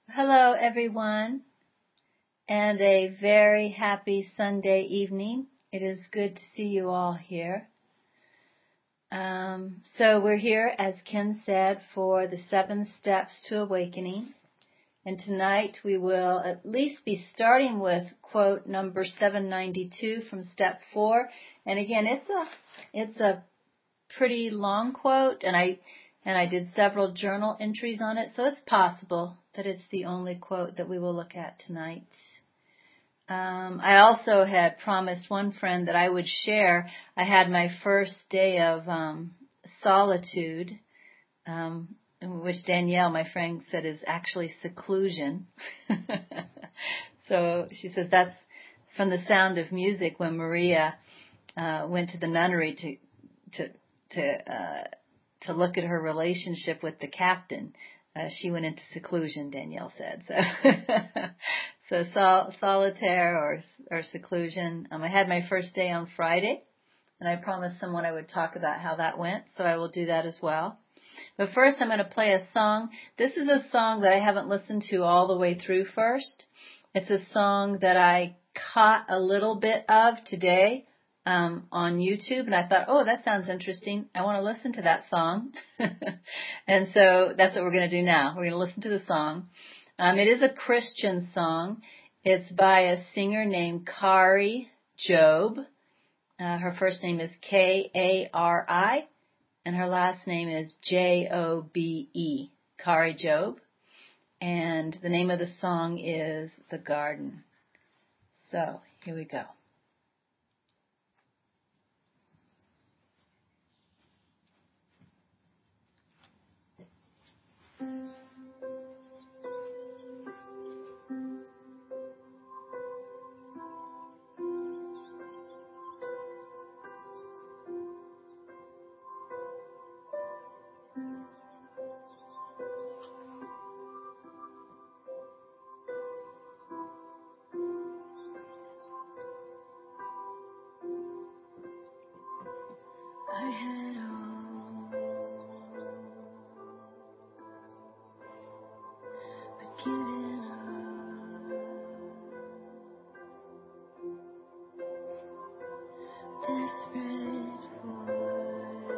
Hello, everyone, and a very happy Sunday evening. It is good to see you all here. So we're here, as Ken said, for the 7 Steps to Awakening. And tonight we will at least be starting with quote number 792 from Step 4. And again, it's a pretty long quote, and I did several journal entries on it, so it's possible that it's the only quote that we will look at tonight. I also had promised one friend that I would share. I had my first day of solitude, which Danielle, my friend, said is actually seclusion. So she says that's from The Sound of Music when Maria went to the nunnery to look at her relationship with the captain. She went into seclusion, Danielle said. So solitaire or seclusion. I had my first day on Friday, and I promised someone I would talk about how that went, so I will do that as well. But first, I'm going to play a song. This is a song that I haven't listened to all the way through first. It's a song that I caught a little bit of today on YouTube, and I thought, oh, that sounds interesting. I want to listen to that song. And so that's what we're going to do now. We're going to listen to the song. It is a Christian song. It's by a singer named Kari Jobe. Her first name is Kari, and her last name is Jobe, Kari Jobe. And the name of the song is The Garden. So here we go. I had all but given up, desperate for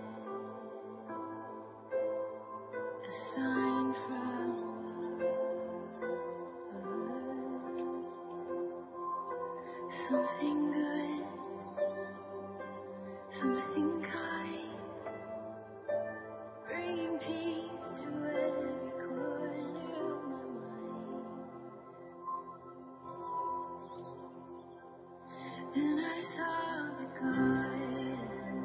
a sign from love, something good, something kind, bringing peace to every corner of my mind. Then I saw the garden.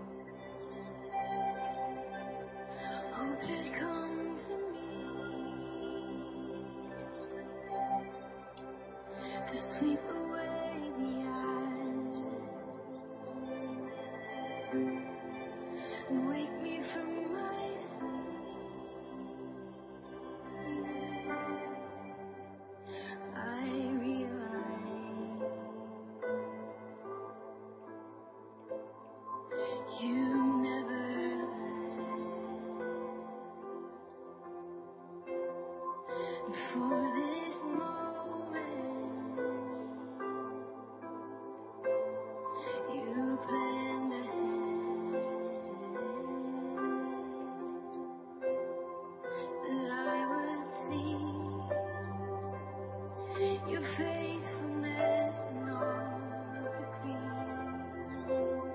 Hope had come to me to sweep away the ashes and wake me from my sleep. I realize you never left. And for this moment, you planned ahead that I would see your faithfulness in all of the creeds.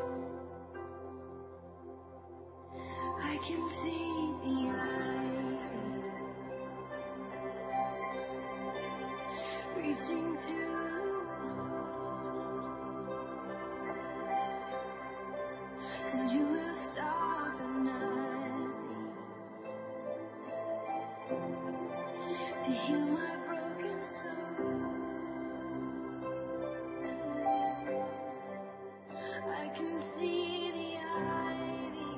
I can see the ivy reaching to the wall, 'cause you will stop at nothing to heal my broken soul. I can see the ivy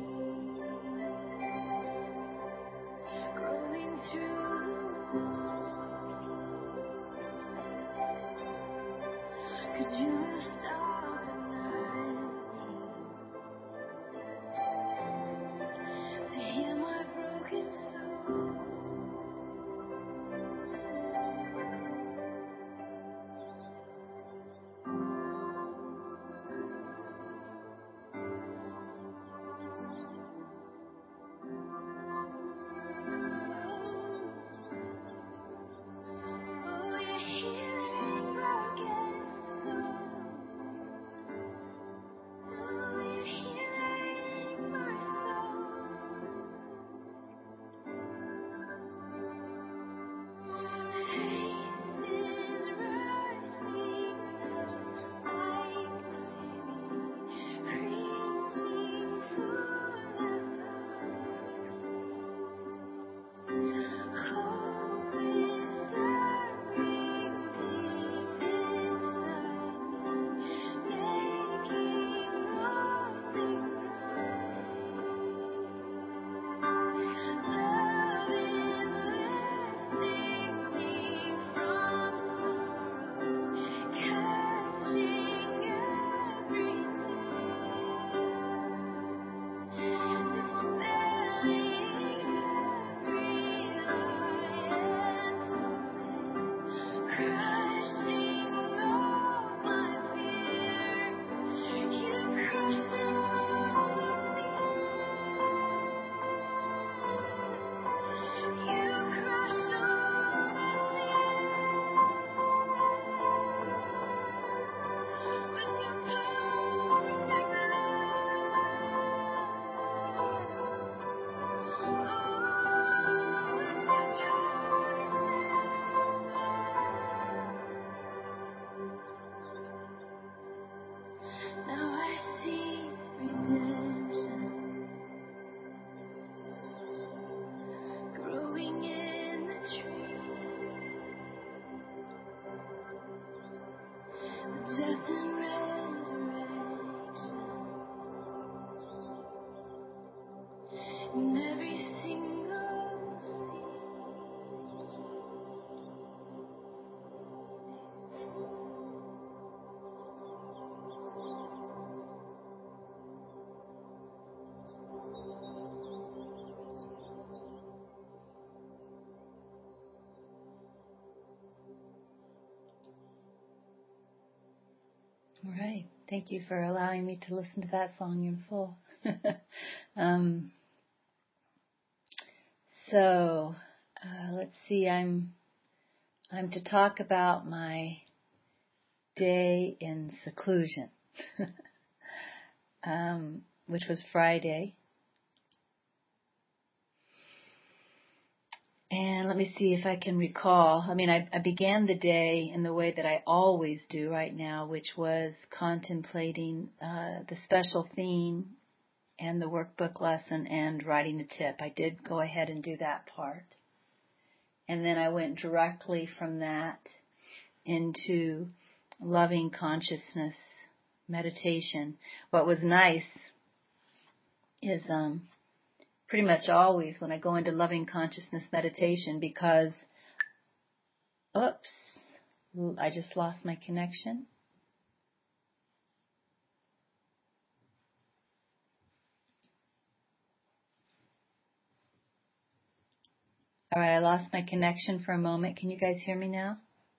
growing through the wall, 'cause you will stop at nothing to heal my broken soul. All right. Thank you for allowing me to listen to that song in full. um, so let's see. I'm to talk about my day in seclusion, which was Friday. And let me see if I can recall. I mean, I began the day in the way that I always do right now, which was contemplating the special theme and the workbook lesson and writing a tip. I did go ahead and do that part. And then I went directly from that into loving consciousness meditation. What was nice is pretty much always when I go into loving consciousness meditation, because, I just lost my connection. All right, I lost my connection for a moment. Can you guys hear me now?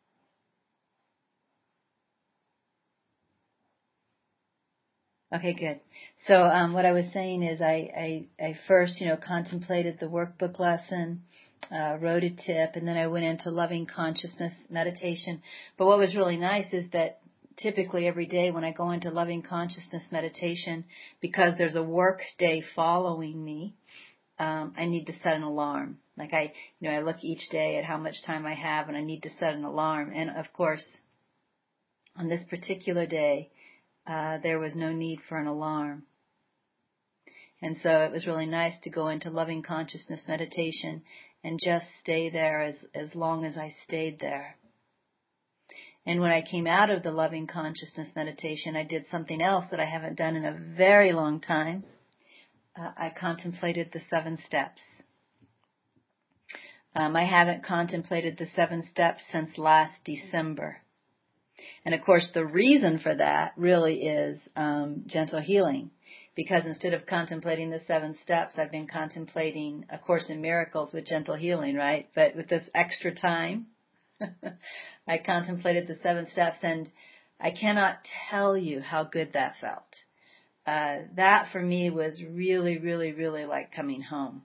Okay, good. So what I was saying is I first, contemplated the workbook lesson, wrote a tip, and then I went into loving consciousness meditation. But what was really nice is that typically every day when I go into loving consciousness meditation, because there's a work day following me, I need to set an alarm. Like I look each day at how much time I have, and I need to set an alarm. And of course, on this particular day, there was no need for an alarm. And so it was really nice to go into loving consciousness meditation and just stay there as long as I stayed there. And when I came out of the loving consciousness meditation, I did something else that I haven't done in a very long time. I contemplated the 7 steps. I haven't contemplated the 7 steps since last December. And of course, the reason for that really is gentle healing. Because instead of contemplating the 7 steps, I've been contemplating A Course in Miracles with gentle healing, right? But with this extra time, I contemplated the 7 steps, and I cannot tell you how good that felt. That for me was really, really, really like coming home.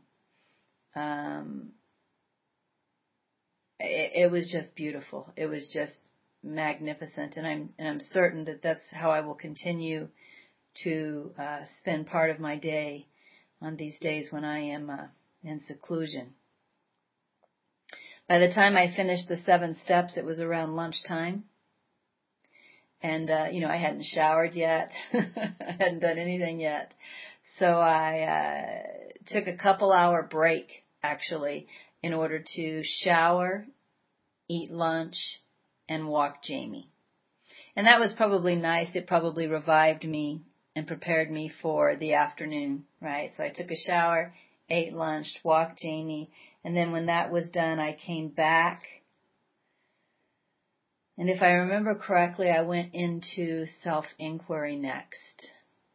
It was just beautiful. It was just magnificent, and I'm certain that that's how I will continue to spend part of my day on these days when I am in seclusion. By the time I finished the 7 steps, it was around lunchtime, and I hadn't showered yet. I hadn't done anything yet, so I took a couple-hour break actually in order to shower, eat lunch, and walk Jamie. And that was probably nice. It probably revived me and prepared me for the afternoon, right? So I took a shower, ate lunch, walked Jamie, and then when that was done, I came back. And if I remember correctly, I went into self-inquiry next.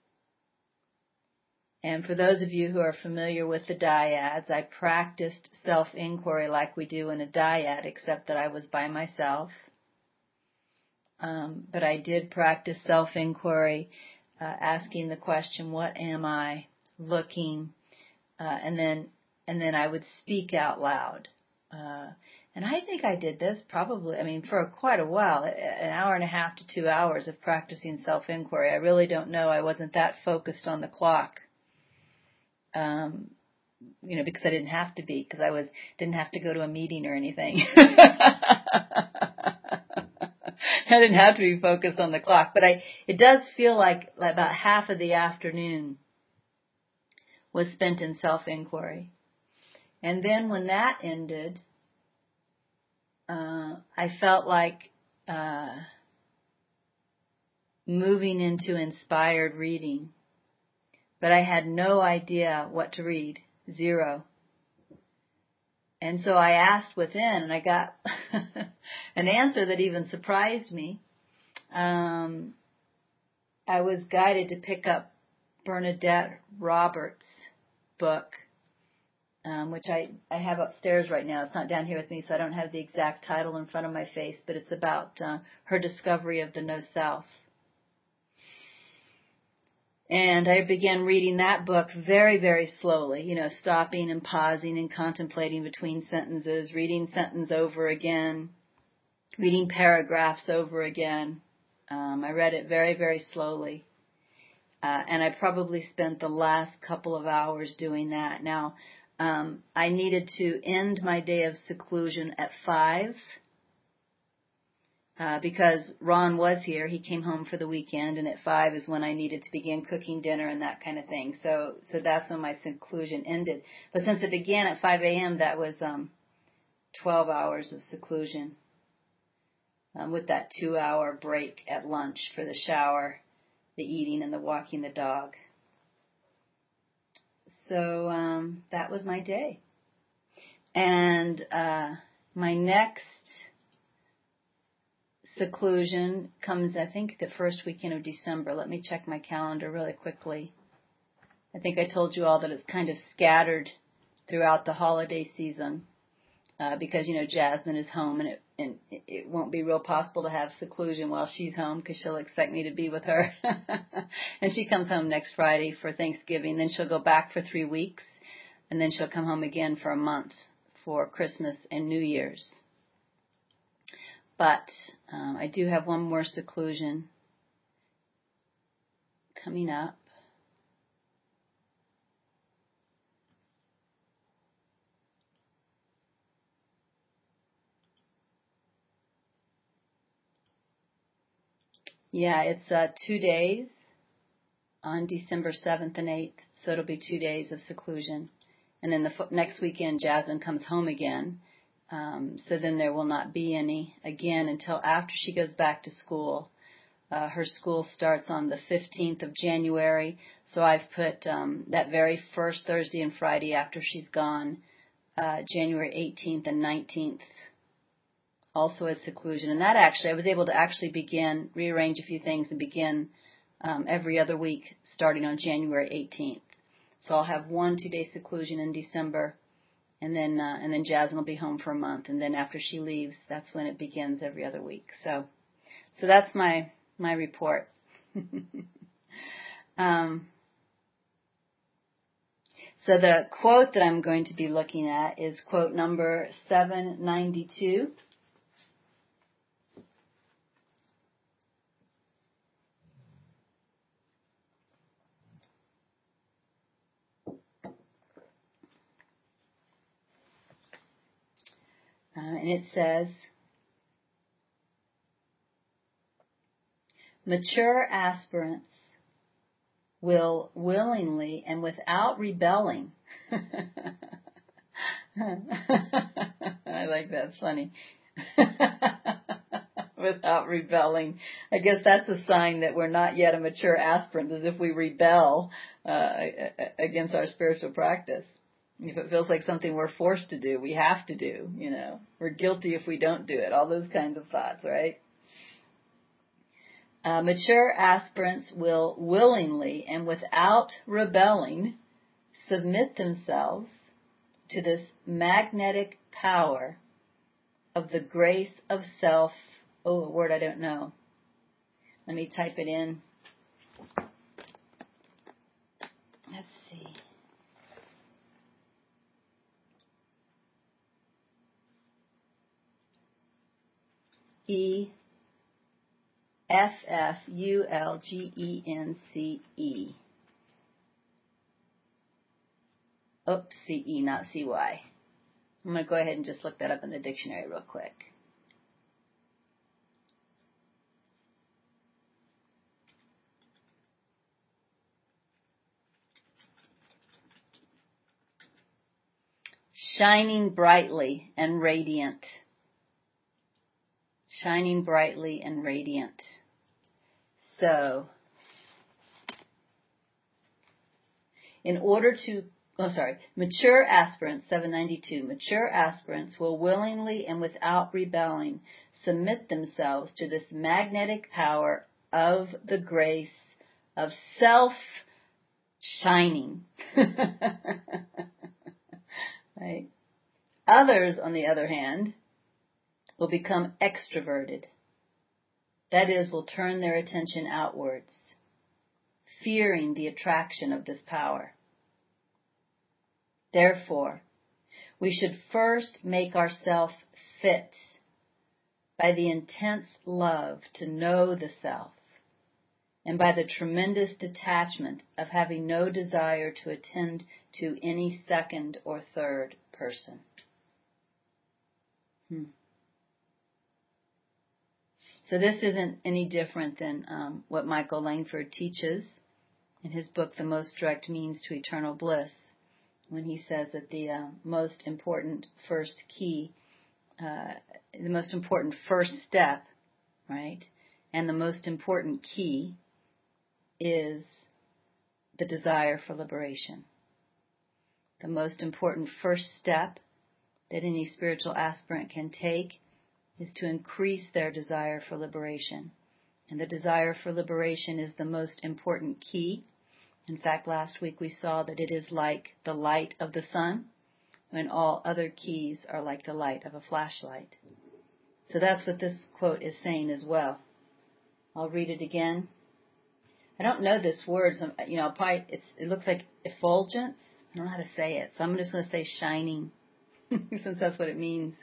And for those of you who are familiar with the dyads, I practiced self-inquiry like we do in a dyad, except that I was by myself. But I did practice self-inquiry, asking the question, what am I looking? And then I would speak out loud. And I think I did this probably, for quite a while, an hour and a half to 2 hours of practicing self-inquiry. I really don't know. I wasn't that focused on the clock. Because I didn't have to be, because didn't have to go to a meeting or anything. I didn't have to be focused on the clock, but it does feel like about half of the afternoon was spent in self-inquiry. And then when that ended, I felt like moving into inspired reading. But I had no idea what to read, 0. And so I asked within, and I got an answer that even surprised me. I was guided to pick up Bernadette Roberts' book, which I have upstairs right now. It's not down here with me, so I don't have the exact title in front of my face, but it's about her discovery of the no self. And I began reading that book very, very slowly, stopping and pausing and contemplating between sentences, reading sentence over again, reading paragraphs over again. I read it very, very slowly. And I probably spent the last couple of hours doing that. Now, I needed to end my day of seclusion at 5. Because Ron was here. He came home for the weekend, and at 5 is when I needed to begin cooking dinner and that kind of thing. So that's when my seclusion ended. But since it began at 5 a.m., that was 12 hours of seclusion, with that 2-hour break at lunch for the shower, the eating, and the walking the dog. So that was my day. And my next seclusion comes, I think, the first weekend of December. Let me check my calendar really quickly. I think I told you all that it's kind of scattered throughout the holiday season because, Jasmine is home, and it won't be real possible to have seclusion while she's home because she'll expect me to be with her. And she comes home next Friday for Thanksgiving. Then she'll go back for 3 weeks, and then she'll come home again for a month for Christmas and New Year's. But I do have one more seclusion coming up. Yeah, it's 2 days on December 7th and 8th, so it'll be 2 days of seclusion. And then the next weekend, Jasmine comes home again. So then there will not be any again until after she goes back to school. Her school starts on the 15th of January, so I've put that very first Thursday and Friday after she's gone, January 18th and 19th, also as seclusion. And that I was able to rearrange a few things and begin every other week starting on January 18th. So I'll have 1 2-day seclusion in December. And then Jasmine will be home for a month, and then after she leaves, that's when it begins every other week. So that's my report. So the quote that I'm going to be looking at is quote number 792. And it says, mature aspirants will willingly and without rebelling. I like that. It's funny. Without rebelling. I guess that's a sign that we're not yet a mature aspirant, as if we rebel against our spiritual practice. If it feels like something we're forced to do, we have to do, We're guilty if we don't do it. All those kinds of thoughts, right? Mature aspirants will willingly and without rebelling submit themselves to this magnetic power of the grace of self. Oh, a word I don't know. Let me type it in. Let's see. EFFULGENCE. Oops, CE, not CY. I'm going to go ahead and just look that up in the dictionary real quick. Shining brightly and radiant. Shining brightly and radiant. So, mature aspirants, 792, mature aspirants will willingly and without rebelling submit themselves to this magnetic power of the grace of self-shining. Right? Others, on the other hand, will become extroverted. That is, will turn their attention outwards, fearing the attraction of this power. Therefore, we should first make ourselves fit by the intense love to know the self, and by the tremendous detachment of having no desire to attend to any second or third person. So this isn't any different than what Michael Langford teaches in his book, The Most Direct Means to Eternal Bliss, when he says that the most important first key, the most important first step, right, and the most important key is the desire for liberation. The most important first step that any spiritual aspirant can take is to increase their desire for liberation. And the desire for liberation is the most important key. In fact, last week we saw that it is like the light of the sun, when all other keys are like the light of a flashlight. So that's what this quote is saying as well. I'll read it again. I don't know this word, so, it looks like effulgence. I don't know how to say it, so I'm just going to say shining, since that's what it means.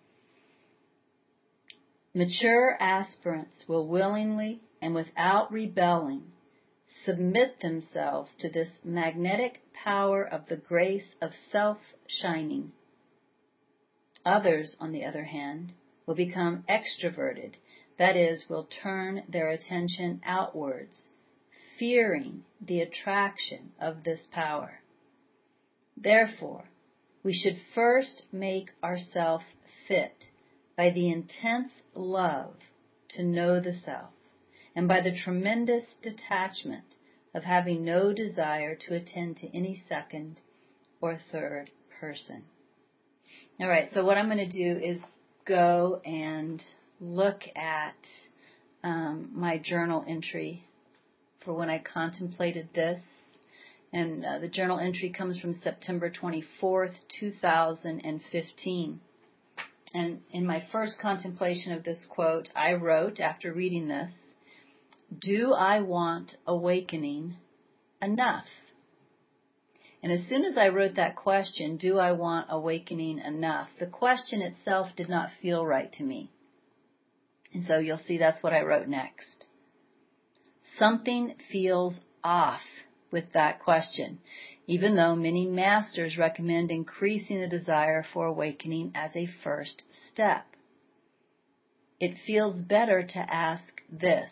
Mature aspirants will willingly and without rebelling submit themselves to this magnetic power of the grace of self-shining. Others, on the other hand, will become extroverted, that is, will turn their attention outwards, fearing the attraction of this power. Therefore, we should first make ourselves fit by the intense love to know the self, and by the tremendous detachment of having no desire to attend to any second or third person. All right, so what I'm going to do is go and look at my journal entry for when I contemplated this. And the journal entry comes from September 24th, 2015. And in my first contemplation of this quote, I wrote, after reading this, "Do I want awakening enough?" And as soon as I wrote that question, "Do I want awakening enough?" the question itself did not feel right to me. And so you'll see that's what I wrote next. Something feels off with that question, even though many masters recommend increasing the desire for awakening as a first step. It feels better to ask this: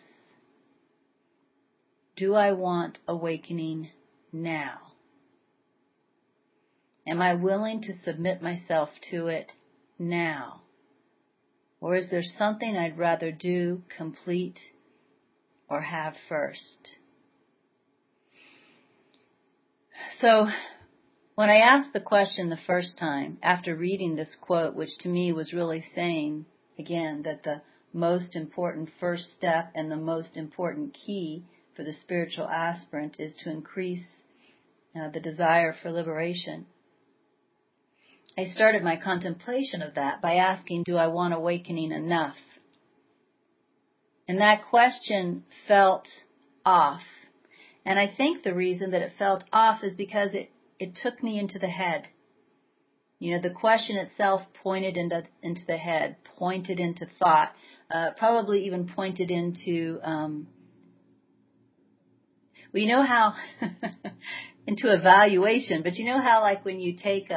do I want awakening now? Am I willing to submit myself to it now? Or is there something I'd rather do, complete, or have first? So, when I asked the question the first time, after reading this quote, which to me was really saying, again, that the most important first step and the most important key for the spiritual aspirant is to increase the desire for liberation, I started my contemplation of that by asking, do I want awakening enough? And that question felt off. And I think the reason that it felt off is because it took me into the head. You know, the question itself pointed into the head, pointed into thought, probably even pointed into, well, you know how, into evaluation, but you know how, like, when you take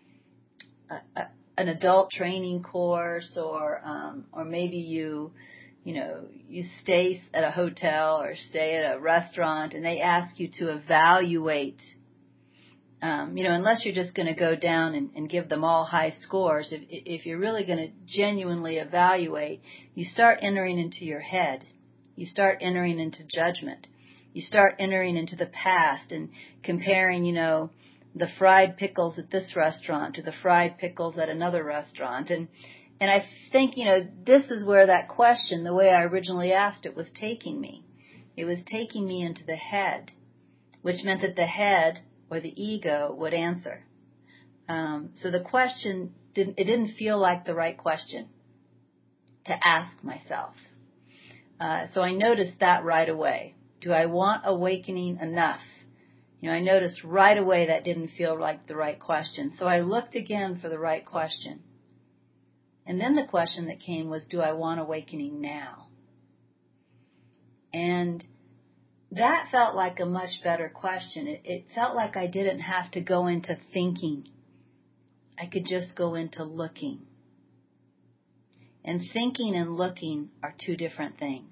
an adult training course, or maybe you stay at a hotel or stay at a restaurant, and they ask you to evaluate, unless you're just going to go down and give them all high scores, if you're really going to genuinely evaluate, you start entering into your head. You start entering into judgment. You start entering into the past and comparing, the fried pickles at this restaurant to the fried pickles at another restaurant. And I think, this is where that question, the way I originally asked it, was taking me. It was taking me into the head, which meant that the head, or the ego, would answer. So the question didn't feel like the right question to ask myself. So I noticed that right away. Do I want awakening enough? I noticed right away that didn't feel like the right question. So I looked again for the right question. And then the question that came was, do I want awakening now? And that felt like a much better question. It felt like I didn't have to go into thinking. I could just go into looking. And thinking and looking are two different things.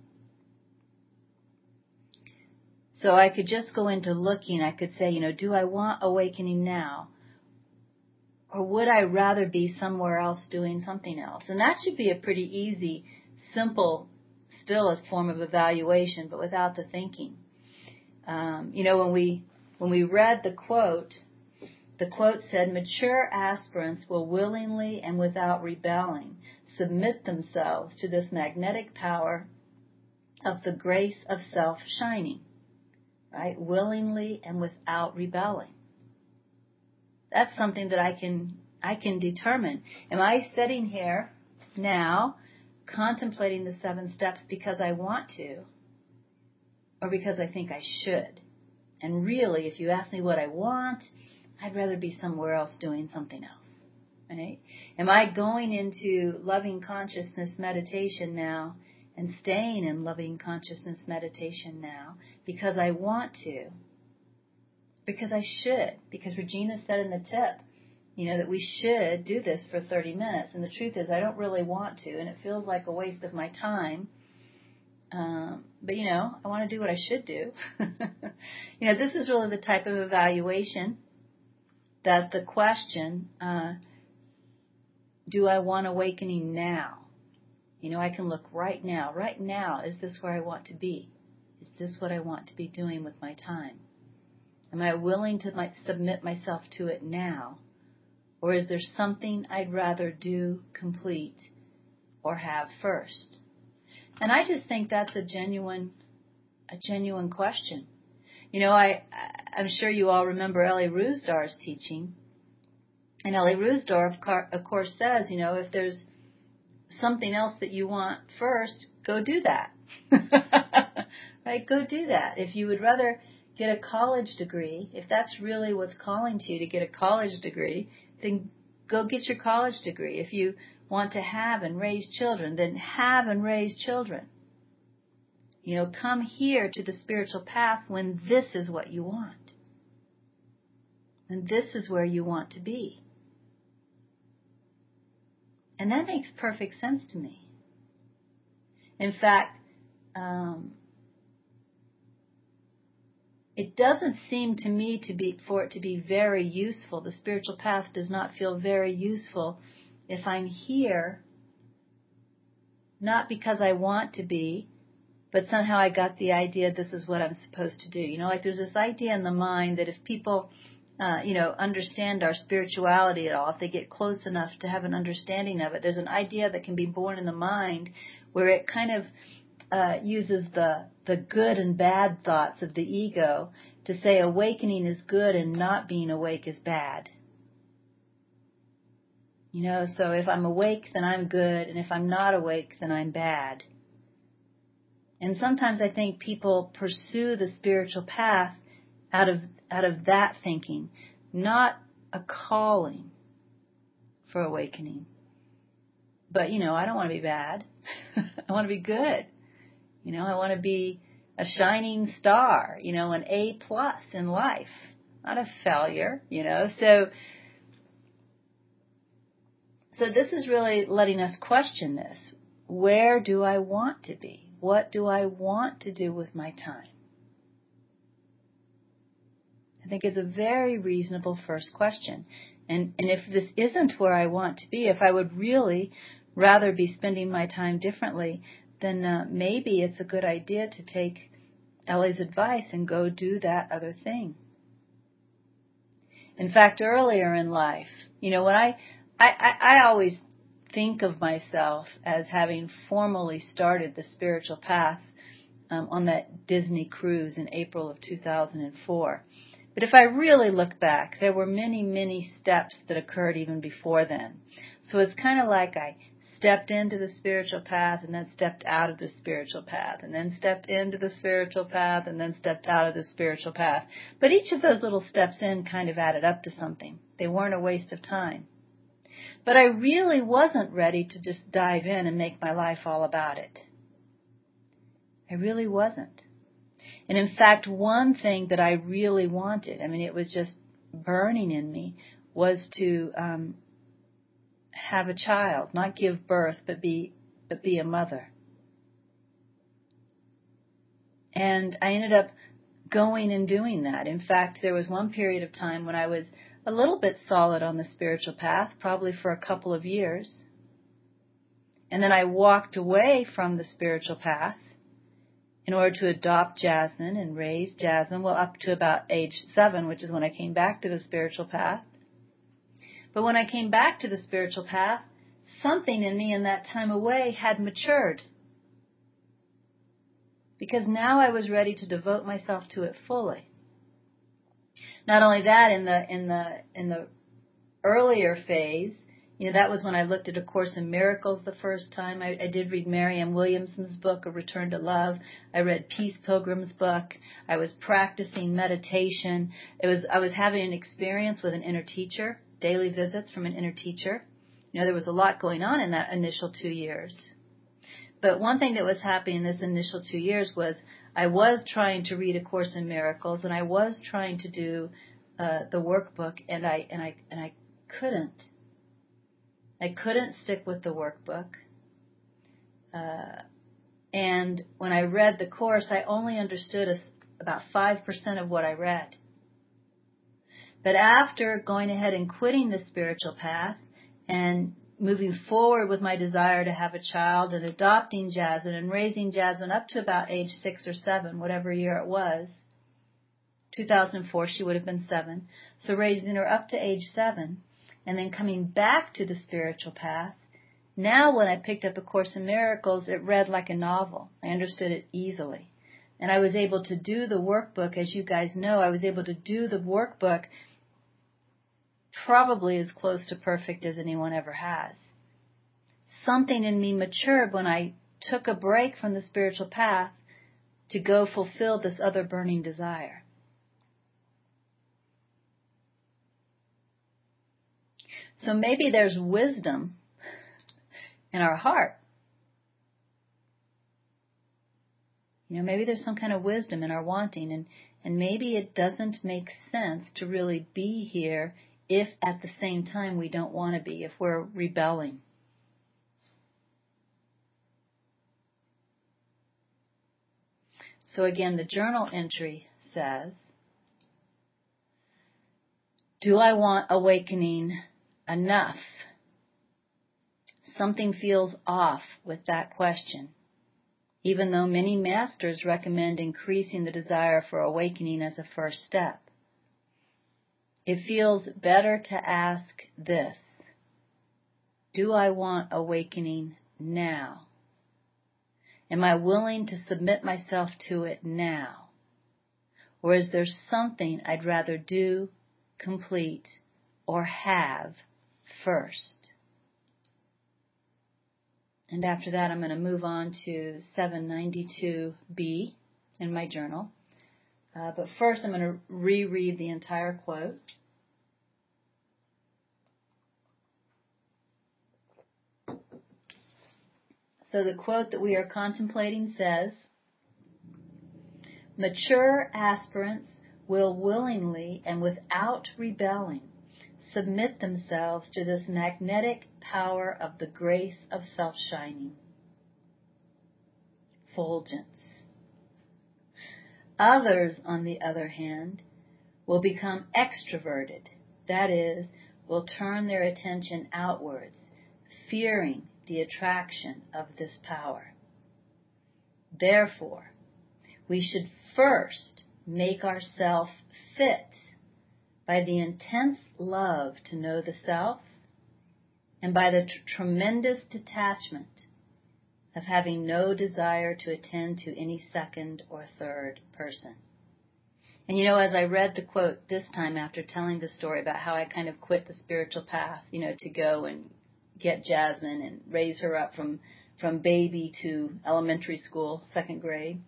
So I could just go into looking. I could say, do I want awakening now? Or would I rather be somewhere else doing something else? And that should be a pretty easy, simple, still a form of evaluation, but without the thinking. When we read the quote said, mature aspirants will willingly and without rebelling submit themselves to this magnetic power of the grace of self shining. Right? Willingly and without rebelling. That's something that I can determine. Am I sitting here now contemplating the 7 steps because I want to or because I think I should? And really, if you ask me what I want, I'd rather be somewhere else doing something else. Right? Am I going into loving consciousness meditation now and staying in loving consciousness meditation now because I want to, because I should, because Regina said in the tip, that we should do this for 30 minutes. And the truth is I don't really want to, and it feels like a waste of my time. But I want to do what I should do. This is really the type of evaluation that the question, do I want awakening now? I can look right now. Right now, is this where I want to be? Is this what I want to be doing with my time? Am I willing to submit myself to it now? Or is there something I'd rather do, complete, or have first? And I just think that's a genuine question. I'm sure you all remember Ellie Rusdar's teaching. And Ellie Rusdar, of course, says, if there's something else that you want first, go do that. Right? Go do that. If you would rather get a college degree, if that's really what's calling to you to get a college degree, then go get your college degree. If you want to have and raise children, then have and raise children. Come here to the spiritual path when this is what you want. And this is where you want to be. And that makes perfect sense to me. In fact, it doesn't seem to me for it to be very useful. The spiritual path does not feel very useful if I'm here, not because I want to be, but somehow I got the idea this is what I'm supposed to do. There's this idea in the mind that if people understand our spirituality at all, if they get close enough to have an understanding of it, there's an idea that can be born in the mind where it kind of uses the good and bad thoughts of the ego to say awakening is good and not being awake is bad. So if I'm awake, then I'm good, and if I'm not awake, then I'm bad. And sometimes I think people pursue the spiritual path out of that thinking, not a calling for awakening. But, I don't want to be bad. I want to be good. I want to be a shining star, an A+ in life, not a failure, So this is really letting us question this. Where do I want to be? What do I want to do with my time? I think it's a very reasonable first question. And if this isn't where I want to be, if I would really rather be spending my time differently, then maybe it's a good idea to take Ellie's advice and go do that other thing. In fact, earlier in life, when I always think of myself as having formally started the spiritual path on that Disney cruise in April of 2004. But if I really look back, there were many, many steps that occurred even before then. So it's kind of like I stepped into the spiritual path and then stepped out of the spiritual path and then stepped into the spiritual path and then stepped out of the spiritual path. But each of those little steps in kind of added up to something. They weren't a waste of time. But I really wasn't ready to just dive in and make my life all about it. I really wasn't. And in fact, one thing that I really wanted, it was just burning in me, was to have a child, not give birth, but be a mother. And I ended up going and doing that. In fact, there was one period of time when I was a little bit solid on the spiritual path, probably for a couple of years. And then I walked away from the spiritual path in order to adopt Jasmine and raise Jasmine, up to about age 7, which is when I came back to the spiritual path. But when I came back to the spiritual path, something in me in that time away had matured. Because now I was ready to devote myself to it fully. Not only that, in the earlier phase, that was when I looked at A Course in Miracles the first time. I did read Marianne Williamson's book, A Return to Love. I read Peace Pilgrim's book. I was practicing meditation. I was having an experience with an inner teacher, daily visits from an inner teacher. There was a lot going on in that initial 2 years. But one thing that was happening in this initial 2 years was I was trying to read A Course in Miracles, and I was trying to do the workbook, and I couldn't. I couldn't stick with the workbook. And when I read the Course, I only understood about 5% of what I read. But after going ahead and quitting the spiritual path and moving forward with my desire to have a child and adopting Jasmine and raising Jasmine up to about age 6 or 7, whatever year it was, 2004, she would have been 7. So raising her up to age 7, and then coming back to the spiritual path, now when I picked up A Course in Miracles, it read like a novel. I understood it easily. And I was able to do the workbook, as you guys know, I was able to do the workbook probably as close to perfect as anyone ever has. Something in me matured when I took a break from the spiritual path to go fulfill this other burning desire. So maybe there's wisdom in our heart. Maybe there's some kind of wisdom in our wanting, and maybe it doesn't make sense to really be here if at the same time we don't want to be, if we're rebelling. So again, the journal entry says, do I want awakening enough? Something feels off with that question, even though many masters recommend increasing the desire for awakening as a first step. It feels better to ask this: do I want awakening now? Am I willing to submit myself to it now? Or is there something I'd rather do, complete, or have first? And after that, I'm going to move on to 792B in my journal. But first, I'm going to reread the entire quote. So the quote that we are contemplating says, mature aspirants will willingly and without rebelling submit themselves to this magnetic power of the grace of self-shining. Fulgence. Others, on the other hand, will become extroverted, that is, will turn their attention outwards, fearing the attraction of this power. Therefore, we should first make ourselves fit by the intense love to know the self and by the tremendous detachment of having no desire to attend to any second or third person. And as I read the quote this time after telling the story about how I kind of quit the spiritual path, to go and get Jasmine and raise her up from baby to elementary school, 2nd grade.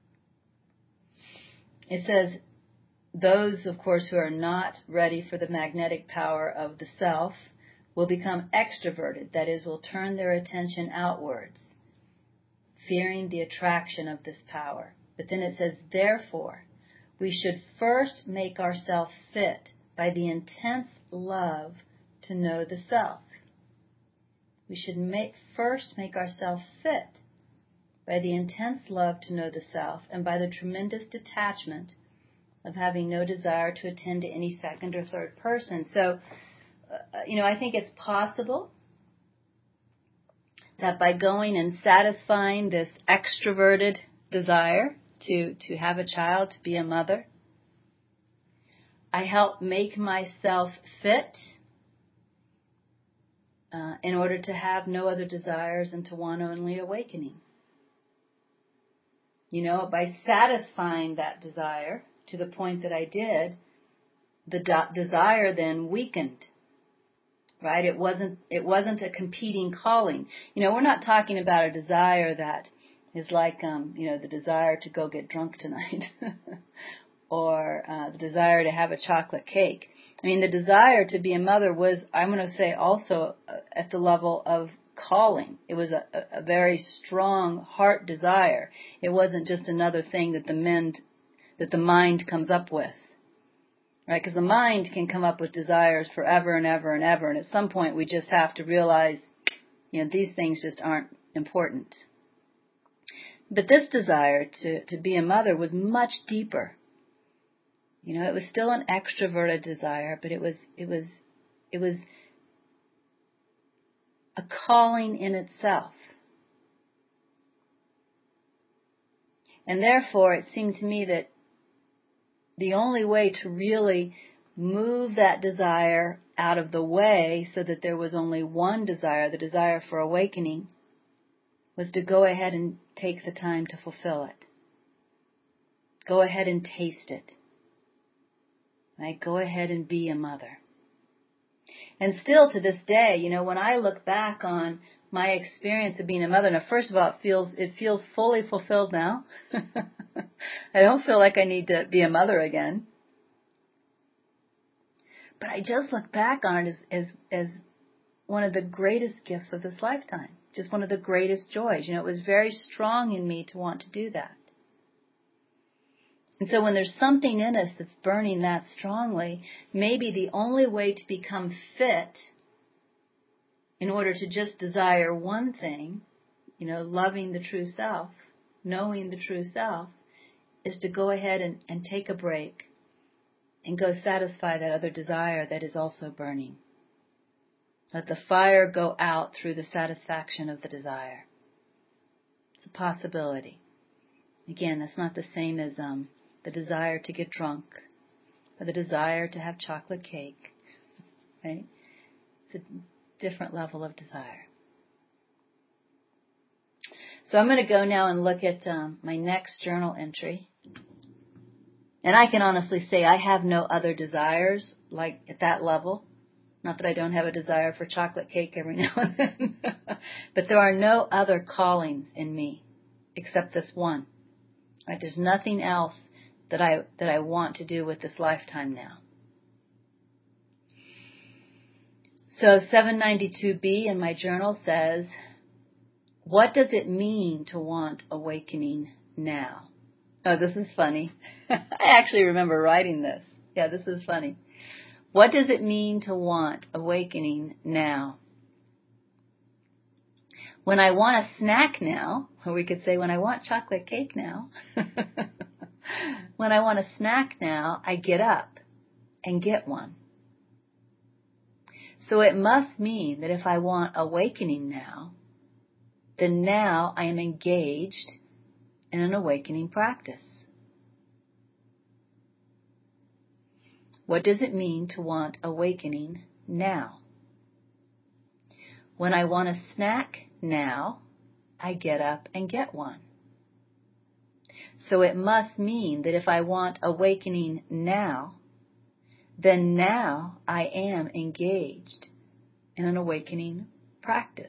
It says, those, of course, who are not ready for the magnetic power of the self will become extroverted, that is, will turn their attention outwards, fearing the attraction of this power. But then it says, therefore, we should first make ourselves fit by the intense love to know the self. We should first make ourselves fit by the intense love to know the self and by the tremendous detachment of having no desire to attend to any second or third person. So, I think it's possible that by going and satisfying this extroverted desire to have a child, to be a mother, I help make myself fit in order to have no other desires and to want only awakening. By satisfying that desire to the point that I did, the desire then weakened. Right? It wasn't a competing calling. We're not talking about a desire that is like, the desire to go get drunk tonight or the desire to have a chocolate cake. The desire to be a mother was, I'm going to say, also at the level of calling. It was a very strong heart desire. It wasn't just another thing that the mind comes up with. Right? Because the mind can come up with desires forever and ever and ever. And at some point we just have to realize, these things just aren't important. But this desire to be a mother was much deeper. It was still an extroverted desire, but it was a calling in itself. And therefore it seemed to me that the only way to really move that desire out of the way so that there was only one desire, the desire for awakening, was to go ahead and take the time to fulfill it. Go ahead and taste it. Right? Go ahead and be a mother. And still to this day, when I look back on my experience of being a mother, now first of all, it feels fully fulfilled now. I don't feel like I need to be a mother again. But I just look back on it as one of the greatest gifts of this lifetime. Just one of the greatest joys. It was very strong in me to want to do that. And so when there's something in us that's burning that strongly, maybe the only way to become fit in order to just desire one thing, loving the true self, knowing the true self, is to go ahead and take a break and go satisfy that other desire that is also burning. Let the fire go out through the satisfaction of the desire. It's a possibility. Again, that's not the same as the desire to get drunk or the desire to have chocolate cake. Right? It's a different level of desire. So I'm going to go now and look at my next journal entry. And I can honestly say I have no other desires like at that level. Not that I don't have a desire for chocolate cake every now and then. But there are no other callings in me except this one. Right? There's nothing else that I want to do with this lifetime now. So 792B in my journal says, what does it mean to want awakening now? Oh, this is funny. I actually remember writing this. Yeah, this is funny. What does it mean to want awakening now? When I want a snack now, or we could say when I want chocolate cake now, when I want a snack now, I get up and get one. So it must mean that if I want awakening now, then now I am engaged in an awakening practice. What does it mean to want awakening now? When I want a snack now, I get up and get one. So it must mean that if I want awakening now, then now I am engaged in an awakening practice.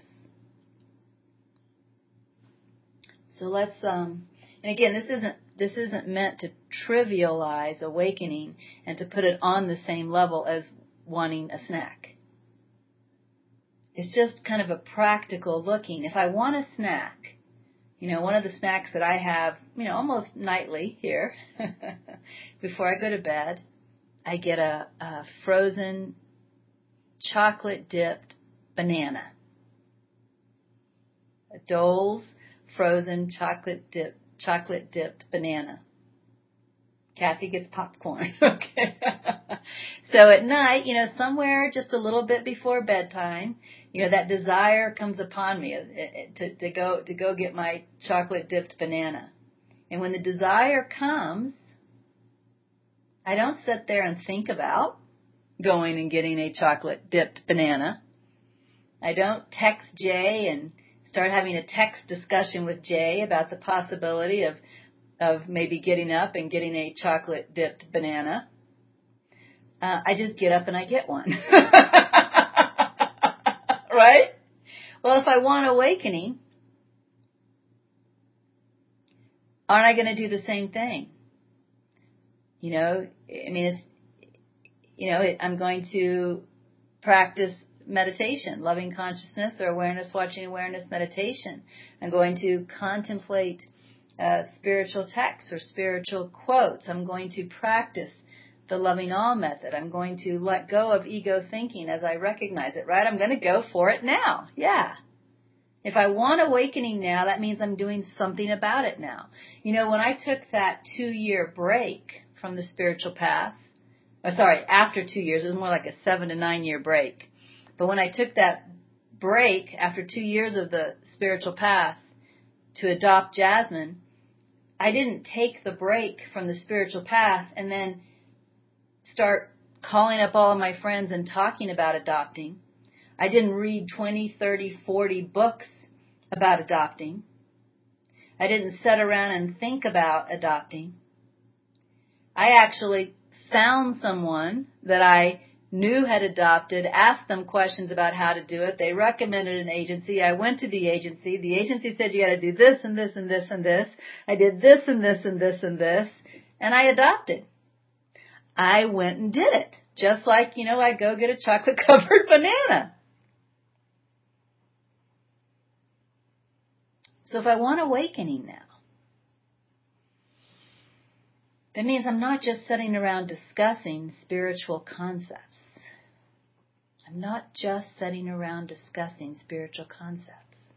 So let's, and again, this isn't meant to trivialize awakening and to put it on the same level as wanting a snack. It's just kind of a practical looking. If I want a snack, one of the snacks that I have, almost nightly here, before I go to bed, I get a frozen chocolate-dipped banana. A Dole's frozen chocolate-dipped banana. Kathy gets popcorn. Okay. So at night, somewhere just a little bit before bedtime, that desire comes upon me to go get my chocolate-dipped banana. And when the desire comes, I don't sit there and think about going and getting a chocolate-dipped banana. I don't text Jay and start having a text discussion with Jay about the possibility of maybe getting up and getting a chocolate-dipped banana. I just get up and I get one. Right? Well, if I want awakening, aren't I going to do the same thing? I'm going to practice meditation, loving consciousness or awareness, watching awareness meditation. I'm going to contemplate spiritual texts or spiritual quotes. I'm going to practice the loving all method. I'm going to let go of ego thinking as I recognize it, right? I'm going to go for it now. Yeah. If I want awakening now, that means I'm doing something about it now. When I took that 2-year break from the spiritual path, after 2 years, it was more like a 7 to 9 year break. But when I took that break after 2 years of the spiritual path to adopt Jasmine, I didn't take the break from the spiritual path and then start calling up all of my friends and talking about adopting. I didn't read 20, 30, 40 books about adopting. I didn't sit around and think about adopting. I actually found someone that I knew had adopted, asked them questions about how to do it. They recommended an agency. I went to the agency. The agency said, you got to do this and this and this and this. I did this and this and this and this, and I adopted. I went and did it. Just like, I go get a chocolate-covered banana. So if I want awakening now, that means I'm not just sitting around discussing spiritual concepts. I'm not just sitting around discussing spiritual concepts.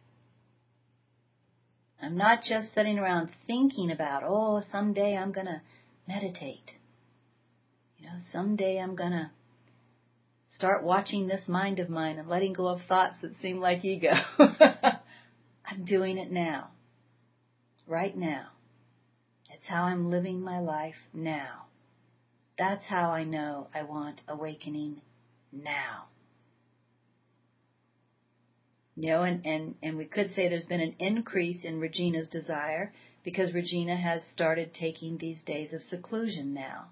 I'm not just sitting around thinking about, someday I'm going to meditate. Someday I'm going to start watching this mind of mine and letting go of thoughts that seem like ego. I'm doing it now. Right now. It's how I'm living my life now. That's how I know I want awakening now. And we could say there's been an increase in Regina's desire because Regina has started taking these days of seclusion now.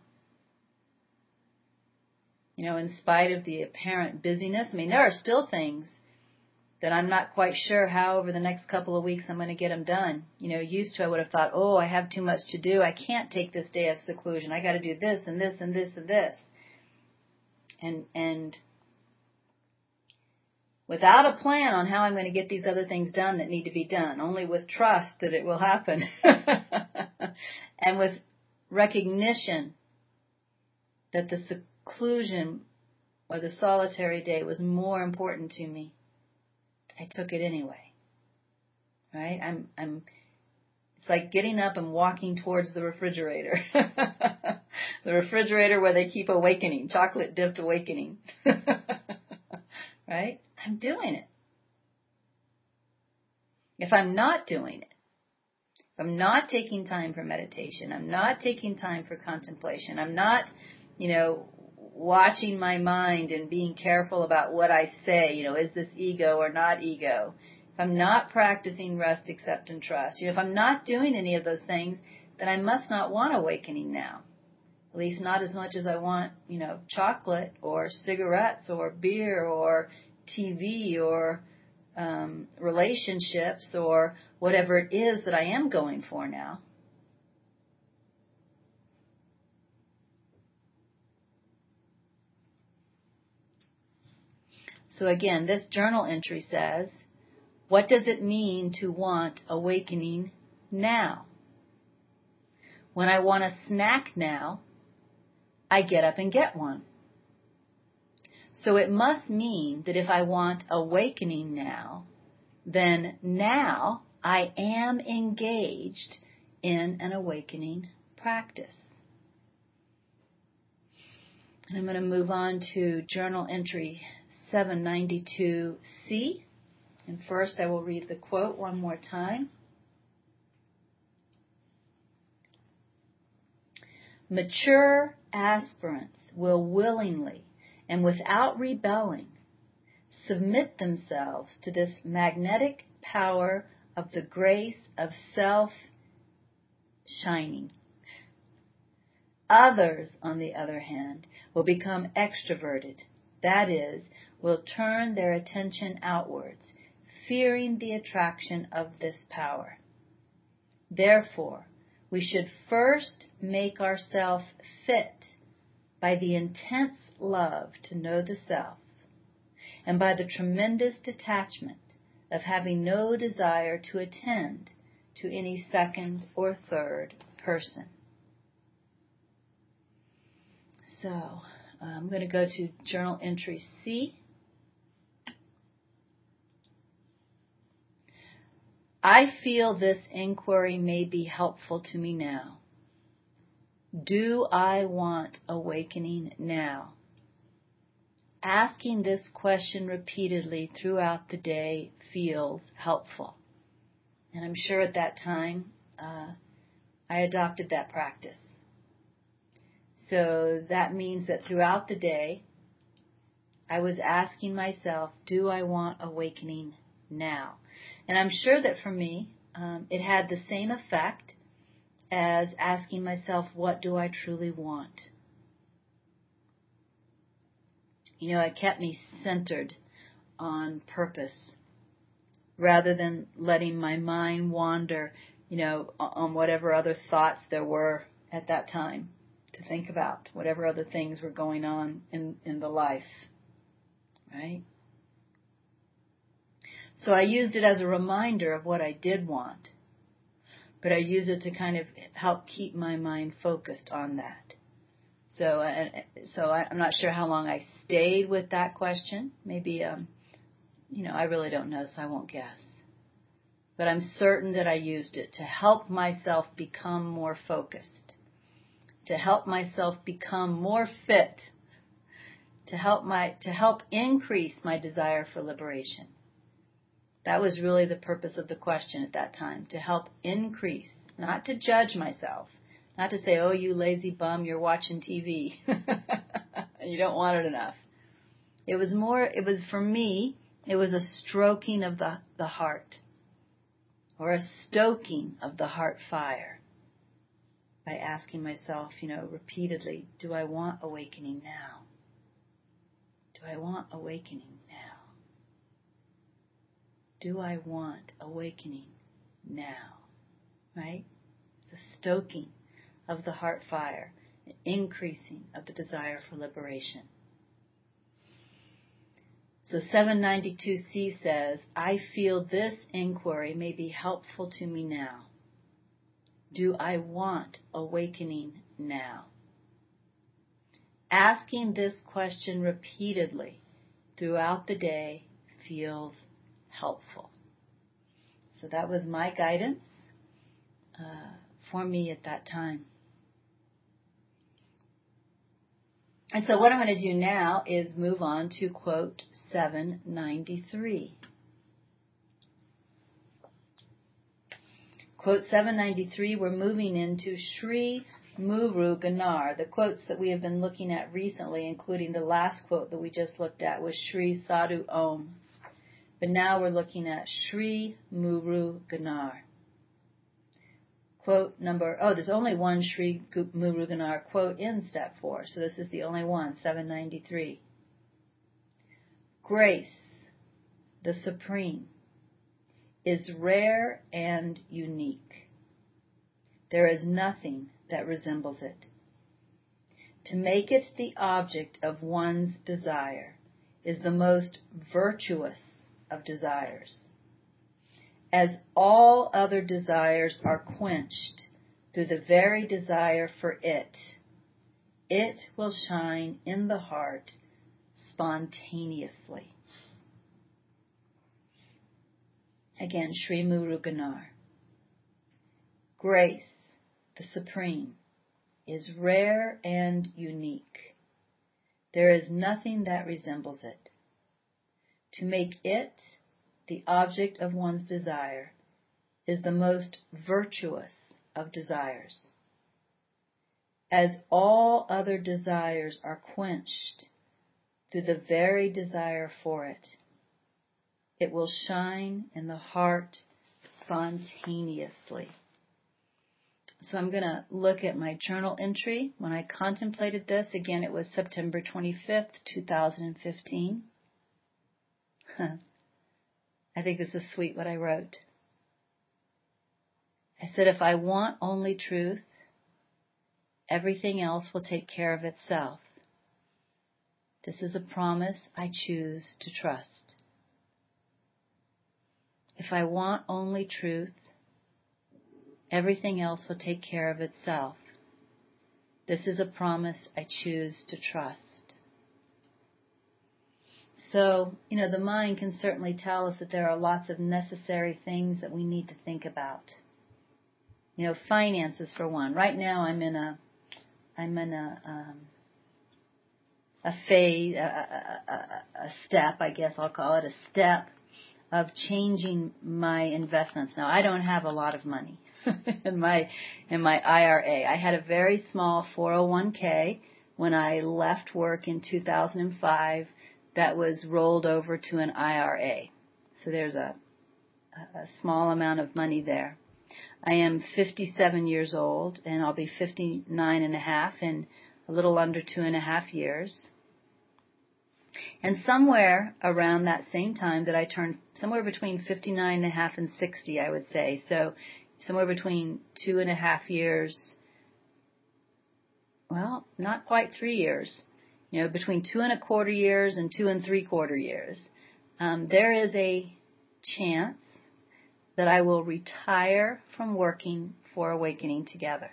In spite of the apparent busyness, there are still things that I'm not quite sure how over the next couple of weeks I'm going to get them done. Used to I would have thought, I have too much to do. I can't take this day of seclusion. I got to do this and this and this and this. And without a plan on how I'm going to get these other things done that need to be done, only with trust that it will happen. And with recognition that the seclusion or the solitary day was more important to me, I took it anyway. Right? It's like getting up and walking towards the refrigerator. The refrigerator where they keep awakening, chocolate dipped awakening. Right? I'm doing it. If I'm not doing it, if I'm not taking time for meditation, I'm not taking time for contemplation, I'm not, watching my mind and being careful about what I say, is this ego or not ego? If I'm not practicing rest, accept, and trust, if I'm not doing any of those things, then I must not want awakening now. At least not as much as I want, chocolate or cigarettes or beer or TV or relationships or whatever it is that I am going for now. So again, this journal entry says, what does it mean to want awakening now? When I want a snack now, I get up and get one. So it must mean that if I want awakening now, then now I am engaged in an awakening practice. And I'm going to move on to journal entry 792C. And first I will read the quote one more time. Mature aspirants will willingly and without rebelling submit themselves to this magnetic power of the grace of self-shining. Others, on the other hand, will become extroverted, that is, will turn their attention outwards, fearing the attraction of this power. Therefore, we should first make ourselves fit by the intense love to know the self, and by the tremendous detachment of having no desire to attend to any second or third person. So, I'm going to go to journal entry C. I feel this inquiry may be helpful to me now. Do I want awakening now? Asking this question repeatedly throughout the day feels helpful. And I'm sure at that time I adopted that practice. So that means that throughout the day I was asking myself, do I want awakening now? And I'm sure that for me it had the same effect as asking myself, what do I truly want? You know, it kept me centered on purpose rather than letting my mind wander, you know, on whatever other thoughts there were at that time to think about, whatever other things were going on in the life, right? So I used it as a reminder of what I did want, but I used it to kind of help keep my mind focused on that. So I'm not sure how long I stayed with that question. Maybe, I really don't know, so I won't guess. But I'm certain that I used it to help myself become more focused, to help myself become more fit, to help increase my desire for liberation. That was really the purpose of the question at that time, to help increase, not to judge myself. Not to say, oh, you lazy bum, you're watching TV and you don't want it enough. For me, it was a stroking of the heart, or a stoking of the heart fire, by asking myself, repeatedly, do I want awakening now? Do I want awakening now? Do I want awakening now? Right? The stoking of the heart fire, the increasing of the desire for liberation. So 792C says, I feel this inquiry may be helpful to me now. Do I want awakening now? Asking this question repeatedly throughout the day feels helpful. So that was my guidance for me at that time. And so what I'm going to do now is move on to quote 793. Quote 793, we're moving into Sri Muruganar. The quotes that we have been looking at recently, including the last quote that we just looked at, was Sri Sadhu Om. But now we're looking at Sri Muruganar. Quote number, there's only one Sri Muruganar quote in step 4, so this is the only one, 793. Grace, the Supreme, is rare and unique. There is nothing that resembles it. To make it the object of one's desire is the most virtuous of desires. As all other desires are quenched through the very desire for it, it will shine in the heart spontaneously. Again, Sri Muruganar. Grace, the Supreme, is rare and unique. There is nothing that resembles it. To make it the object of one's desire is the most virtuous of desires. As all other desires are quenched through the very desire for it, it will shine in the heart spontaneously. So I'm going to look at my journal entry. When I contemplated this, again, it was September 25th, 2015. I think this is sweet what I wrote. I said, if I want only truth, everything else will take care of itself. This is a promise I choose to trust. If I want only truth, everything else will take care of itself. This is a promise I choose to trust. So, the mind can certainly tell us that there are lots of necessary things that we need to think about. Finances for one. Right now I'm in a phase, a step, I guess I'll call it a step of changing my investments. Now, I don't have a lot of money in my IRA. I had a very small 401k when I left work in 2005 that was rolled over to an IRA. So there's a small amount of money there. I am 57 years old, and I'll be 59 and a half in a little under 2.5 years. And somewhere around that same time that I turned, somewhere between 59 and a half and 60, I would say. So somewhere between 2.5 years, well, not quite 3 years, between 2.25 years and 2 3/4 years, there is a chance that I will retire from working for Awakening Together.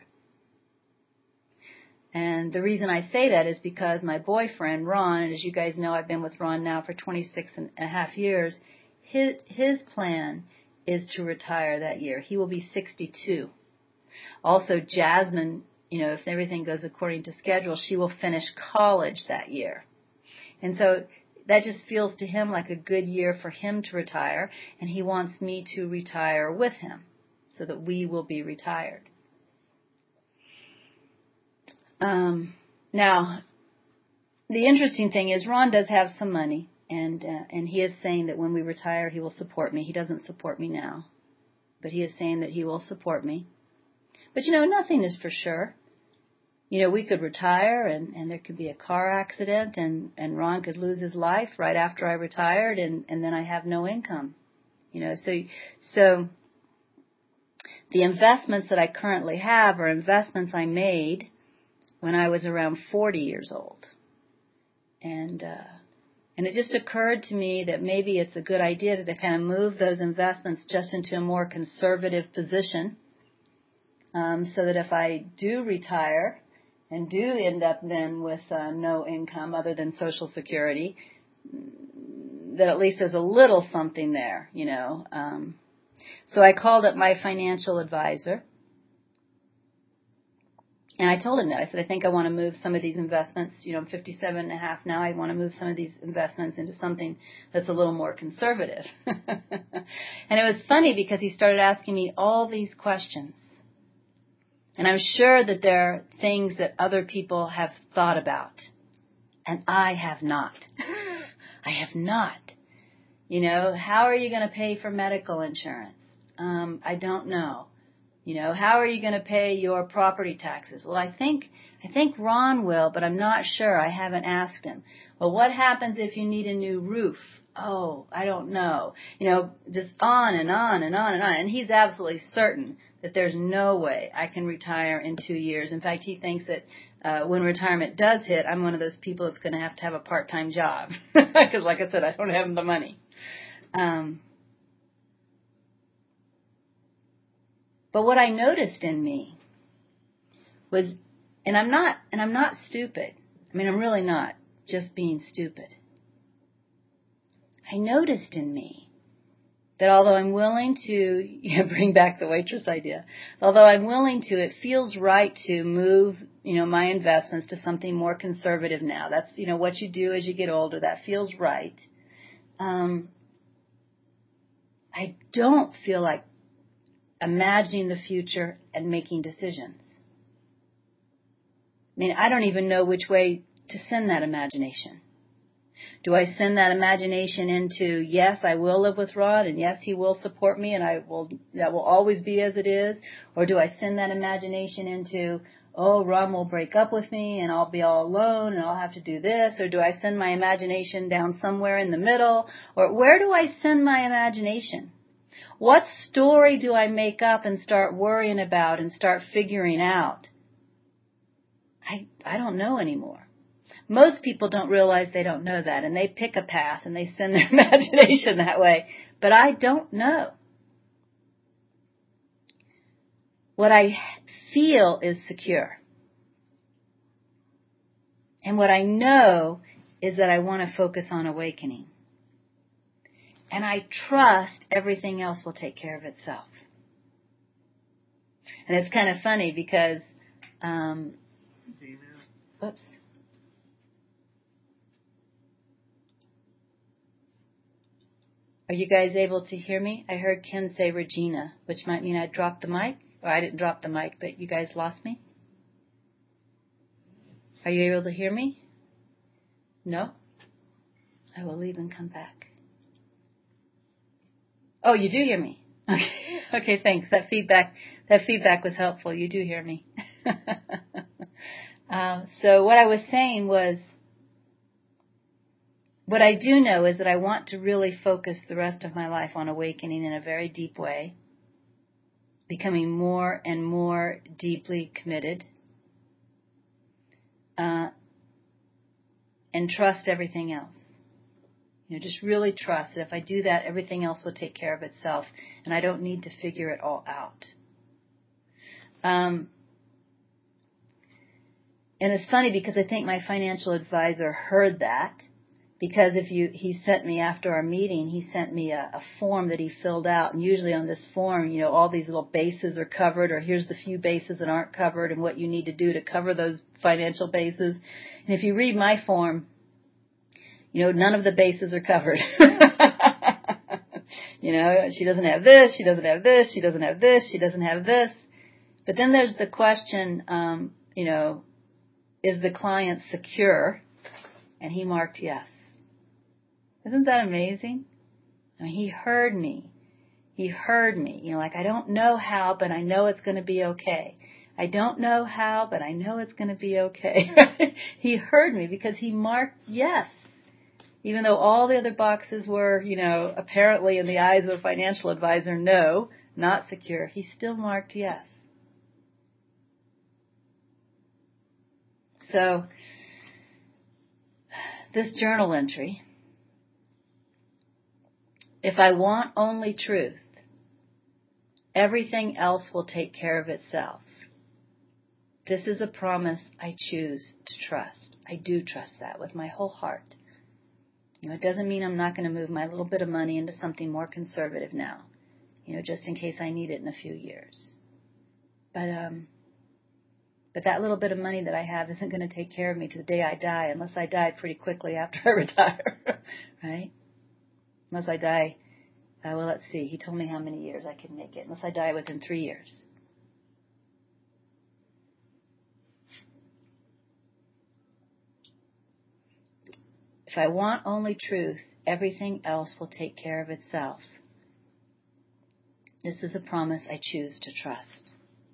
And the reason I say that is because my boyfriend, Ron, and as you guys know, I've been with Ron now for 26.5 years, his plan is to retire that year. He will be 62. Also, Jasmine, if everything goes according to schedule, she will finish college that year. And so that just feels to him like a good year for him to retire, and he wants me to retire with him so that we will be retired. Now, the interesting thing is Ron does have some money, and he is saying that when we retire, he will support me. He doesn't support me now, but he is saying that he will support me. But, nothing is for sure. We could retire, and there could be a car accident, and Ron could lose his life right after I retired, and then I have no income. So the investments that I currently have are investments I made when I was around 40 years old. And it just occurred to me that maybe it's a good idea to kind of move those investments just into a more conservative position, so that if I do retire and do end up then with no income other than Social Security, that at least there's a little something there, So I called up my financial advisor, and I told him that. I said, I think I want to move some of these investments. I'm 57 and a half now. I want to move some of these investments into something that's a little more conservative. And it was funny because he started asking me all these questions. And I'm sure that there are things that other people have thought about. And I have not. I have not. How are you going to pay for medical insurance? I don't know. How are you going to pay your property taxes? Well, I think Ron will, but I'm not sure. I haven't asked him. Well, what happens if you need a new roof oh, I don't know. Just on and on and on and on. And he's absolutely certain that there's no way I can retire in 2 years. In fact, he thinks that when retirement does hit, I'm one of those people that's going to have a part-time job. Because like I said, I don't have the money. But what I noticed in me was, and I'm not stupid. I mean, I'm really not just being stupid. I noticed in me that although I'm willing to bring back the waitress idea, although I'm willing to, it feels right to move, my investments to something more conservative now. That's, what you do as you get older. That feels right. I don't feel like imagining the future and making decisions. I mean, I don't even know which way to send that imagination. Do I send that imagination into, yes, I will live with Rod, and yes, he will support me, and that will always be as it is? Or do I send that imagination into, oh, Ron will break up with me, and I'll be all alone, and I'll have to do this? Or do I send my imagination down somewhere in the middle? Or where do I send my imagination? What story do I make up and start worrying about and start figuring out? I don't know anymore. Most people don't realize they don't know that, and they pick a path and they send their imagination that way. But I don't know. What I feel is secure. And what I know is that I want to focus on awakening. And I trust everything else will take care of itself. And it's kind of funny because, oops. Are you guys able to hear me? I heard Ken say Regina, which might mean I dropped the mic. Or I didn't drop the mic, but you guys lost me? Are you able to hear me? No? I will leave and come back. Oh, you do hear me. Okay. Okay, thanks. That feedback was helpful. You do hear me. So what I was saying was, what I do know is that I want to really focus the rest of my life on awakening in a very deep way, becoming more and more deeply committed, and trust everything else. Just really trust that if I do that, everything else will take care of itself, and I don't need to figure it all out. And it's funny because I think my financial advisor heard that, because he sent me after our meeting, he sent me a form that he filled out, and usually on this form, all these little bases are covered, or here's the few bases that aren't covered and what you need to do to cover those financial bases. And if you read my form, none of the bases are covered. She doesn't have this, she doesn't have this, she doesn't have this, she doesn't have this. But then there's the question, is the client secure? And he marked yes. Isn't that amazing? I mean, he heard me. He heard me. I don't know how, but I know it's going to be okay. I don't know how, but I know it's going to be okay. He heard me because he marked yes. Even though all the other boxes were, apparently in the eyes of a financial advisor, no, not secure, he still marked yes. So, this journal entry, if I want only truth, everything else will take care of itself. This is a promise I choose to trust. I do trust that with my whole heart. It doesn't mean I'm not going to move my little bit of money into something more conservative now, just in case I need it in a few years. But that little bit of money that I have isn't going to take care of me to the day I die, unless I die pretty quickly after I retire, right? Unless I die, well, let's see. He told me how many years I could make it. Unless I die within 3 years. If I want only truth, everything else will take care of itself. This is a promise I choose to trust.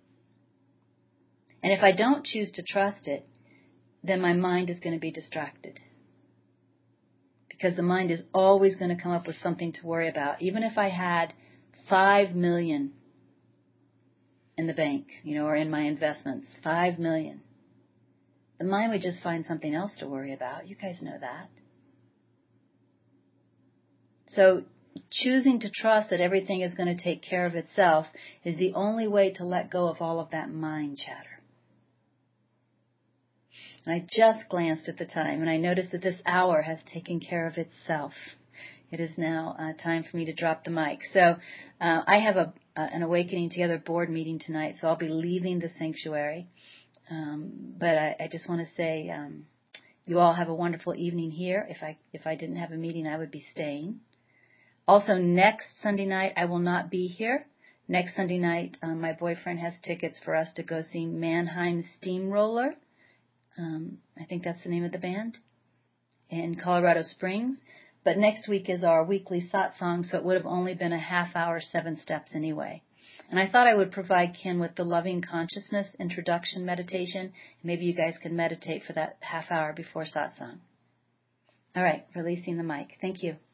And if I don't choose to trust it, then my mind is going to be distracted. because the mind is always going to come up with something to worry about. Even if I had $5 million in the bank, or in my investments, $5 million, the mind would just find something else to worry about. You guys know that. So choosing to trust that everything is going to take care of itself is the only way to let go of all of that mind chatter. And I just glanced at the time, and I noticed that this hour has taken care of itself. It is now time for me to drop the mic. So I have an Awakening Together board meeting tonight, so I'll be leaving the sanctuary. But I just want to say you all have a wonderful evening here. If I didn't have a meeting, I would be staying. Also, next Sunday night, I will not be here. Next Sunday night, my boyfriend has tickets for us to go see Mannheim Steamroller. I think that's the name of the band, in Colorado Springs. But next week is our weekly satsang, so it would have only been a half hour, 7 steps anyway. And I thought I would provide Ken with the Loving Consciousness introduction meditation. Maybe you guys can meditate for that half hour before satsang. All right, releasing the mic. Thank you.